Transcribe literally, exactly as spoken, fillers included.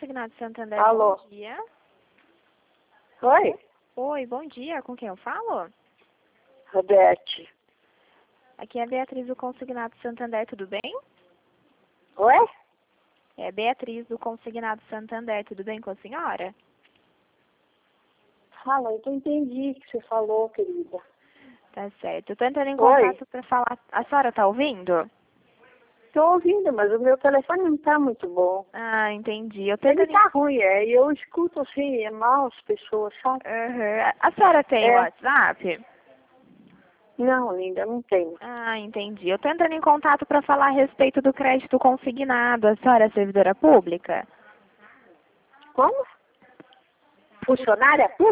Consignado Santander, Alô? bom dia. Oi? Oi, bom dia. Com quem eu falo? Rodete. Aqui é a Beatriz do Consignado Santander, tudo bem? Oi? É Beatriz do Consignado Santander, tudo bem com a senhora? Fala, eu não entendi o que você falou, querida. Tá certo. Eu tô entrando em Oi? contato para falar... A senhora tá ouvindo? Tô ouvindo, mas o meu telefone não tá muito bom. Ah, entendi. Eu tô Ele entrando em... tá ruim, é, e eu escuto assim, é mal as pessoas, sabe? Aham. A senhora tem É. WhatsApp? Não, linda, não tenho. Ah, entendi. Eu tô entrando em contato para falar a respeito do crédito consignado. A senhora é servidora pública? Como? Funcionária